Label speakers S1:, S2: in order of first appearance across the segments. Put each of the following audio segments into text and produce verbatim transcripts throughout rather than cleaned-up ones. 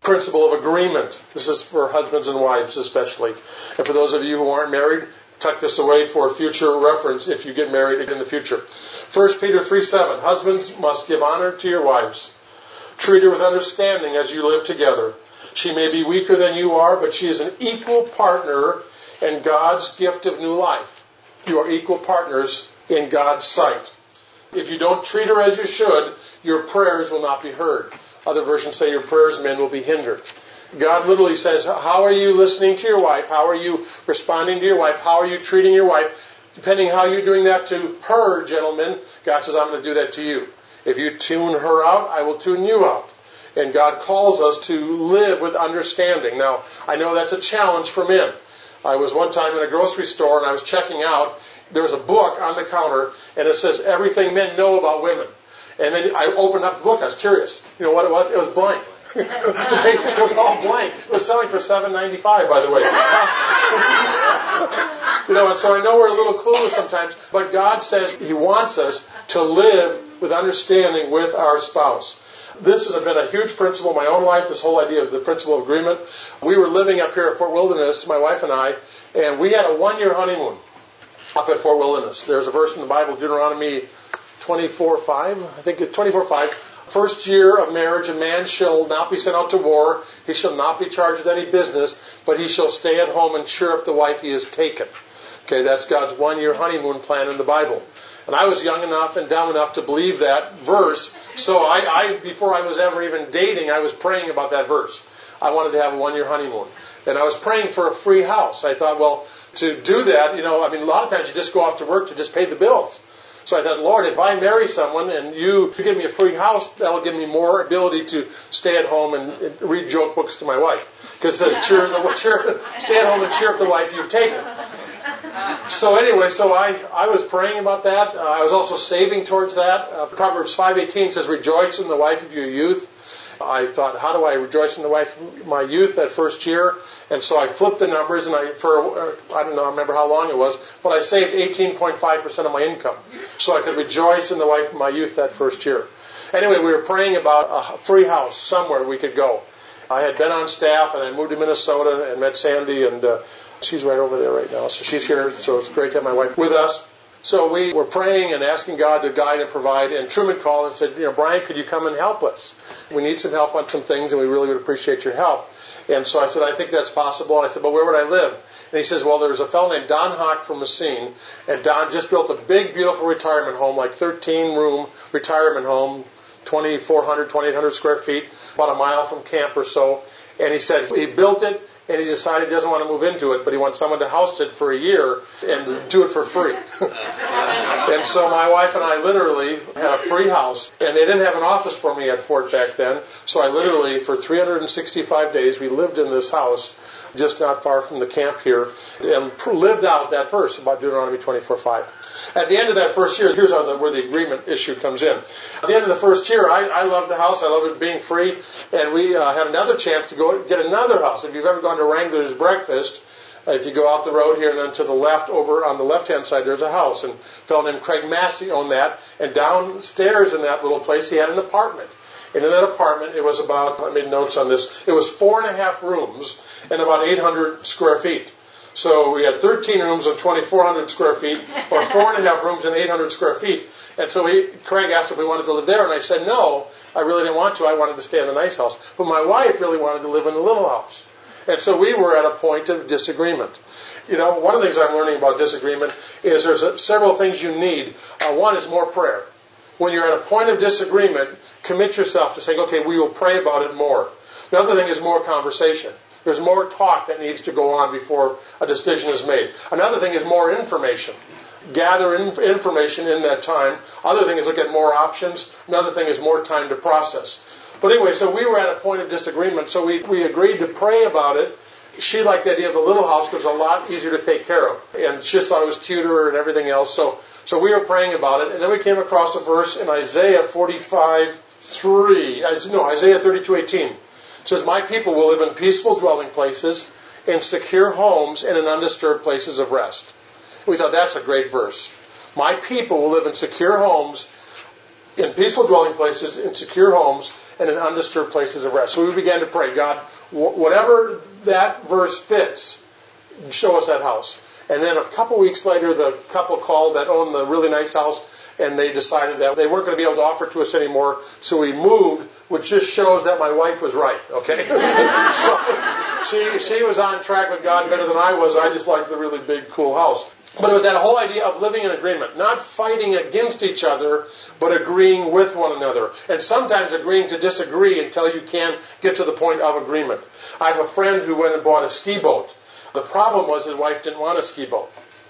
S1: principle of agreement. This is for husbands and wives especially. And for those of you who aren't married, tuck this away for future reference if you get married in the future. First Peter three seven, husbands must give honor to your wives. Treat her with understanding as you live together. She may be weaker than you are, but she is an equal partner in God's gift of new life. You are equal partners in God's sight. If you don't treat her as you should, your prayers will not be heard. Other versions say your prayers, men, will be hindered. God literally says, how are you listening to your wife? How are you responding to your wife? How are you treating your wife? Depending how you're doing that to her, gentlemen, God says, I'm going to do that to you. If you tune her out, I will tune you out. And God calls us to live with understanding. Now, I know that's a challenge for men. I was one time in a grocery store and I was checking out. There was a book on the counter and it says everything men know about women. And then I opened up the book. I was curious. You know what it was? It was blank. It was all blank. It was selling for seven ninety-five, by the way. You know, and so I know we're a little clueless sometimes, but God says He wants us to live with understanding with our spouse. This has been a huge principle in my own life, this whole idea of the principle of agreement. We were living up here at Fort Wilderness, my wife and I, and we had a one-year honeymoon up at Fort Wilderness. There's a verse in the Bible, Deuteronomy twenty-four five, I think it's twenty-four five. First year of marriage, a man shall not be sent out to war. He shall not be charged with any business, but he shall stay at home and cheer up the wife he has taken. Okay, that's God's one-year honeymoon plan in the Bible. And I was young enough and dumb enough to believe that verse. So I, I, before I was ever even dating, I was praying about that verse. I wanted to have a one-year honeymoon. And I was praying for a free house. I thought, well, to do that, you know, I mean, a lot of times you just go off to work to just pay the bills. So I thought, Lord, if I marry someone and you give me a free house, that'll give me more ability to stay at home and, and read joke books to my wife. Because it says, cheer the, cheer, stay at home and cheer up the wife you've taken. So anyway, so I, I was praying about that. Uh, I was also saving towards that. Uh, Proverbs five eighteen says, rejoice in the wife of your youth. I thought, how do I rejoice in the wife of my youth that first year? And so I flipped the numbers, and I, for, uh, I don't know, I remember how long it was, but I saved eighteen point five percent of my income. So I could rejoice in the wife of my youth that first year. Anyway, we were praying about a free house somewhere we could go. I had been on staff, and I moved to Minnesota and met Sandy, and uh, she's right over there right now. So she's here, so it's great to have my wife with us. So we were praying and asking God to guide and provide, and Truman called and said, you know, Brian, could you come and help us? We need some help on some things, and we really would appreciate your help. And so I said, I think that's possible. And I said, but where would I live? And he says, well, there's a fellow named Don Hawk from Messine, and Don just built a big, beautiful retirement home, like thirteen-room retirement home, twenty-four hundred, twenty-eight hundred square feet, about a mile from camp or so. And he said he built it, and he decided he doesn't want to move into it, but he wants someone to house it for a year and do it for free. And so my wife and I literally had a free house, and they didn't have an office for me at Fort back then, so I literally, for three hundred sixty-five days, we lived in this house just not far from the camp here, and lived out that verse about Deuteronomy twenty-four five. At the end of that first year, here's how the, where the agreement issue comes in. At the end of the first year, I, I loved the house. I loved it being free. And we uh, had another chance to go get another house. If you've ever gone to Wrangler's Breakfast, uh, if you go out the road here and then to the left, over on the left-hand side, there's a house. And a fellow named Craig Massey owned that. And downstairs in that little place, he had an apartment. And in that apartment, it was about, I made notes on this, it was four and a half rooms and about eight hundred square feet. So we had thirteen rooms of twenty-four hundred square feet, or four and a half rooms and eight hundred square feet. And so he, Craig asked if we wanted to live there, and I said no, I really didn't want to. I wanted to stay in the nice house. But my wife really wanted to live in the little house. And so we were at a point of disagreement. You know, one of the things I'm learning about disagreement is there's a, several things you need. Uh, one is more prayer. When you're at a point of disagreement, commit yourself to saying, okay, we will pray about it more. The other thing is more conversation. There's more talk that needs to go on before a decision is made. Another thing is more information. Gather inf- information in that time. Other thing is look at more options. Another thing is more time to process. But anyway, so we were at a point of disagreement, so we, we agreed to pray about it. She liked the idea of the little house because it was a lot easier to take care of. And she just thought it was cuter and everything else. So, so we were praying about it. And then we came across a verse in Isaiah forty-five three. No, Isaiah thirty-two eighteen. It says, my people will live in peaceful dwelling places, in secure homes, and in undisturbed places of rest. We thought that's a great verse. My people will live in secure homes, in peaceful dwelling places, in secure homes, and in undisturbed places of rest. So we began to pray, God, whatever that verse fits, show us that house. And then a couple weeks later, the couple called that owned the really nice house, and they decided that they weren't going to be able to offer it to us anymore, so we moved, which just shows that my wife was right, okay? So she, she was on track with God better than I was. I just liked the really big, cool house. But it was that whole idea of living in agreement, not fighting against each other, but agreeing with one another. And sometimes agreeing to disagree until you can get to the point of agreement. I have a friend who went and bought a ski boat. The problem was his wife didn't want a ski boat.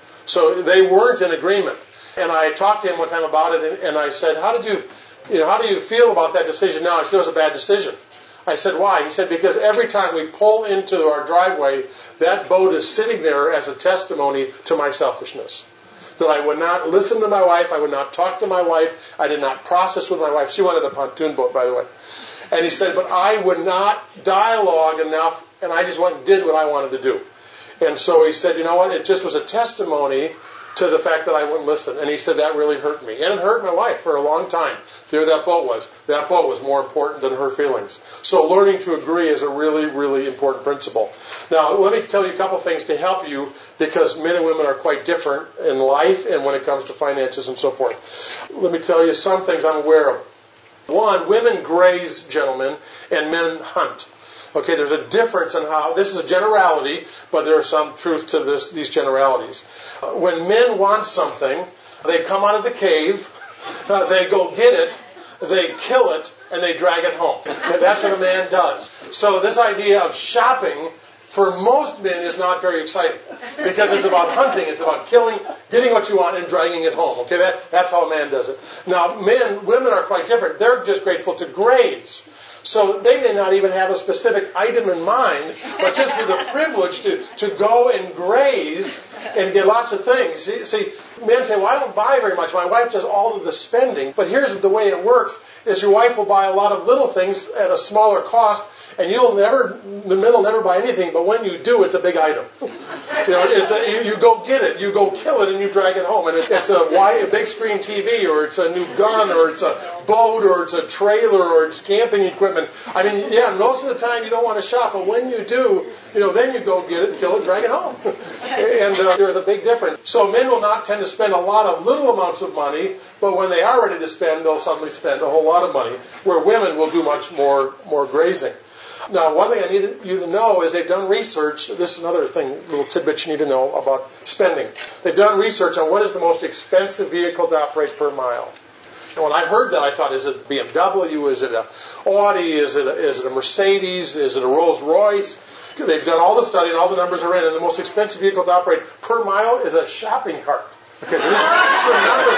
S1: So they weren't in agreement. And I talked to him one time about it, and, and I said, how did you, you know, how do you feel about that decision now? He said, it was a bad decision. I said, why? He said, because every time we pull into our driveway, that boat is sitting there as a testimony to my selfishness. That I would not listen to my wife, I would not talk to my wife, I did not process with my wife. She wanted a pontoon boat, by the way. And he said, but I would not dialogue enough, and I just went and did what I wanted to do. And so he said, you know what, it just was a testimony to the fact that I wouldn't listen. And he said that really hurt me. And it hurt my wife for a long time. There that boat was. That boat was more important than her feelings. So learning to agree is a really, really important principle. Now, let me tell you a couple things to help you, because men and women are quite different in life and when it comes to finances and so forth. Let me tell you some things I'm aware of. One, women graze, gentlemen, and men hunt. Okay, there's a difference in how, this is a generality, but there's some truth to this, these generalities. Uh, when men want something, they come out of the cave, uh, they go get it, they kill it, and they drag it home. And that's what a man does. So this idea of shopping, for most men, is not very exciting. Because it's about hunting, it's about killing, getting what you want, and dragging it home. Okay, that, that's how a man does it. Now, men, women are quite different. They're just grateful to graze. So they may not even have a specific item in mind, but just for the privilege to, to go and graze and get lots of things. See, see, men say, well, I don't buy very much. My wife does all of the spending. But here's the way it works, is your wife will buy a lot of little things at a smaller cost, and you'll never, the men will never buy anything, but when you do, it's a big item. You know, it's a, you, you go get it, you go kill it, and you drag it home. And it, it's a, wide, a big screen T V, or it's a new gun, or it's a boat, or it's a trailer, or it's camping equipment. I mean, yeah, most of the time you don't want to shop, but when you do, you know, then you go get it, kill it, drag it home. And uh, there's a big difference. So men will not tend to spend a lot of little amounts of money, but when they are ready to spend, they'll suddenly spend a whole lot of money, where women will do much more, more grazing. Now, one thing I need you to know is they've done research. This is another thing, little tidbit you need to know about spending. They've done research on what is the most expensive vehicle to operate per mile. And when I heard that, I thought, is it a B M W? Is it a Audi? Is it a, is it a Mercedes? Is it a Rolls Royce? They've done all the study, and all the numbers are in, and the most expensive vehicle to operate per mile is a shopping cart. Okay, so just, just remember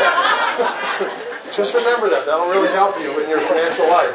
S1: that. Just remember that. That'll really help you in your financial life.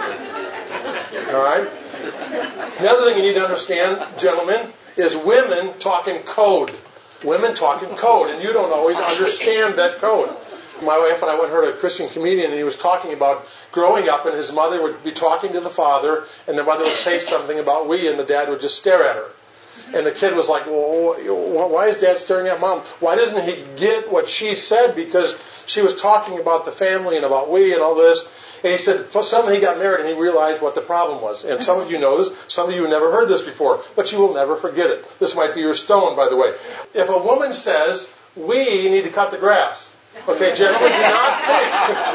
S1: All right? The other thing you need to understand, gentlemen, is women talking code. Women talking code, and you don't always understand that code. My wife and I went and heard a Christian comedian, and he was talking about growing up, and his mother would be talking to the father, and the mother would say something about we, and the dad would just stare at her. And the kid was like, well, why is Dad staring at Mom? Why doesn't he get what she said? Because she was talking about the family and about we and all this. And he said, suddenly he got married and he realized what the problem was. And some of you know this, some of you have never heard this before, but you will never forget it. This might be your stone, by the way. If a woman says, we need to cut the grass, okay, gentlemen, do not think,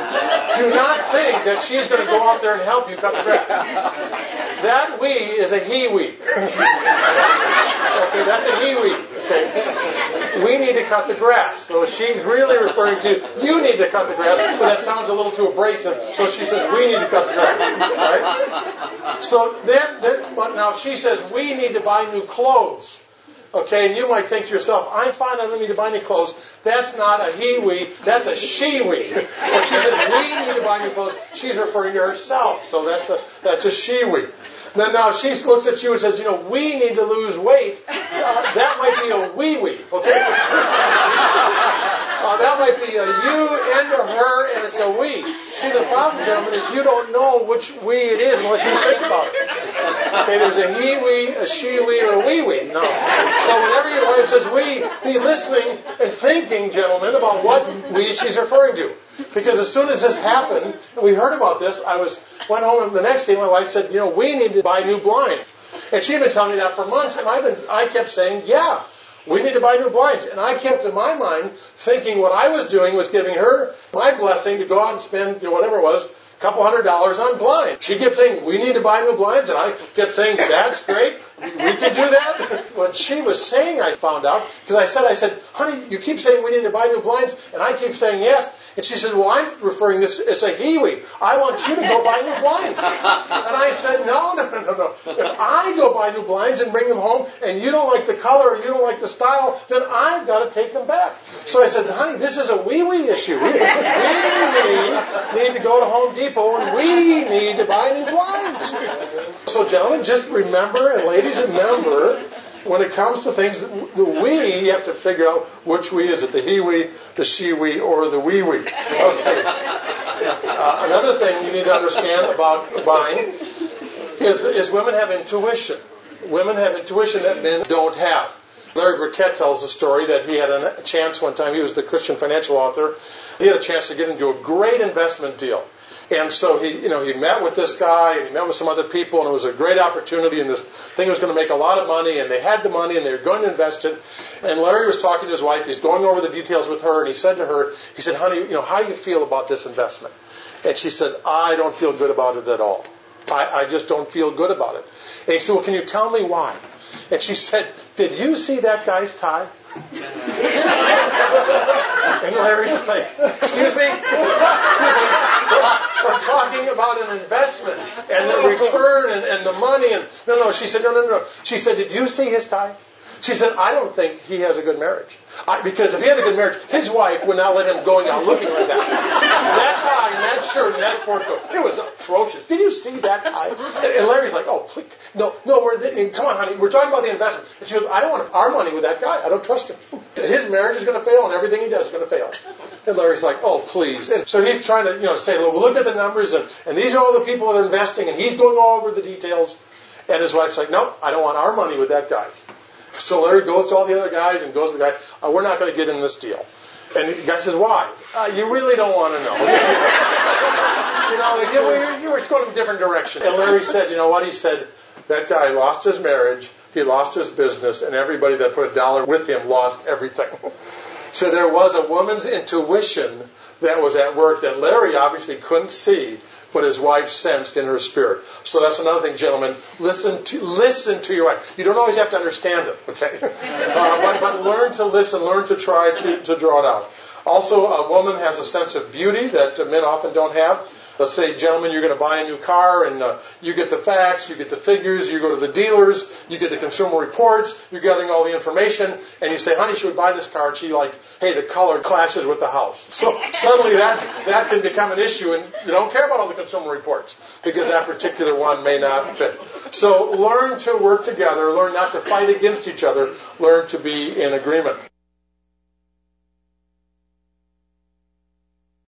S1: do not think that she's going to go out there and help you cut the grass. That we is a he-we. Okay, that's a he-we. Okay, we need to cut the grass. So she's really referring to, you need to cut the grass, but that sounds a little too abrasive, so she says, we need to cut the grass. Right? So then, then, but now if she says, we need to buy new clothes, okay, and you might think to yourself, I'm fine, I don't need to buy any clothes. That's not a he-we, that's a she-we. When she says, we need to buy new clothes, she's referring to herself. So that's a, that's a she-we. Then now she looks at you and says, you know, we need to lose weight. Uh, that might be a wee-wee, okay? Uh, that might be a you and a her, and it's a we. See, the problem, gentlemen, is you don't know which we it is unless you think about it. Okay, there's a he-we, a she-we, or a we-we. No. So whenever your wife says we, be listening and thinking, gentlemen, about what we she's referring to. Because as soon as this happened, and we heard about this, I was went home, and the next day my wife said, you know, we need to buy new blinds. And she'd been telling me that for months, and I've been, I kept saying, yeah, we need to buy new blinds. And I kept in my mind thinking what I was doing was giving her my blessing to go out and spend, you know, whatever it was, a couple hundred dollars on blinds. She kept saying, we need to buy new blinds, and I kept saying, that's great, we can do that. What she was saying, I found out, because I said, I said, honey, you keep saying we need to buy new blinds, and I keep saying yes. And she said, well, I'm referring this, it's a Hiwi. I want you to go buy new blinds. And I said, no, no, no, no, no. If I go buy new blinds and bring them home, and you don't like the color, or you don't like the style, then I've got to take them back. So I said, honey, this is a wee-wee issue. We, we need, need to go to Home Depot, and we need to buy new blinds. So gentlemen, just remember, and ladies, remember, when it comes to things, the we, you have to figure out which we is it, the he-we, the she-we, or the we-we. Okay. Uh, another thing you need to understand about buying is, is women have intuition. Women have intuition that men don't have. Larry Burkett tells a story that he had a chance one time, he was the Christian financial author, he had a chance to get into a great investment deal. And so he, you know, he met with this guy, and he met with some other people, and it was a great opportunity, and this thing was going to make a lot of money, and they had the money, and they were going to invest it. And Larry was talking to his wife, he's going over the details with her, and he said to her, he said, honey, you know, how do you feel about this investment? And she said, I don't feel good about it at all. I, I just don't feel good about it. And he said, well, can you tell me why? And she said, did you see that guy's tie? And Larry's like, excuse me? We're talking about an investment and the return and, and the money. And no, no. She said, no, no, no. She said, did you see his tie? She said, I don't think he has a good marriage. I, because if he had a good marriage, his wife would not let him go out looking like that. That tie and that shirt and that sport coat, it was atrocious. Did you see that tie? And, and Larry's like, oh, please. No, no, we're, come on, honey. We're talking about the investment. And she goes, I don't want our money with that guy. I don't trust him. His marriage is going to fail and everything he does is going to fail. And Larry's like, oh, please. And so he's trying to, you know, say, well, look at the numbers and, and these are all the people that are investing and he's going all over the details. And his wife's like, no, I don't want our money with that guy. So Larry goes to all the other guys and goes to the guy, oh, we're not going to get in this deal. And the guy says, why? Uh, you really don't want to know. You know, you were, you were going in a different direction. And Larry said, you know what? He said, that guy lost his marriage, he lost his business, and everybody that put a dollar with him lost everything. So there was a woman's intuition that was at work that Larry obviously couldn't see, but his wife sensed in her spirit. So that's another thing, gentlemen. Listen to listen to your wife. You don't always have to understand it, okay? Uh, but, but learn to listen, learn to try to, to draw it out. Also, a woman has a sense of beauty that men often don't have. Let's say, gentlemen, you're going to buy a new car, and uh, you get the facts, you get the figures, you go to the dealers, you get the consumer reports, you're gathering all the information, and you say, honey, should we buy this car? And she like, hey, the color clashes with the house. So suddenly that that can become an issue, and you don't care about all the consumer reports, because that particular one may not fit. So learn to work together, learn not to fight against each other, learn to be in agreement.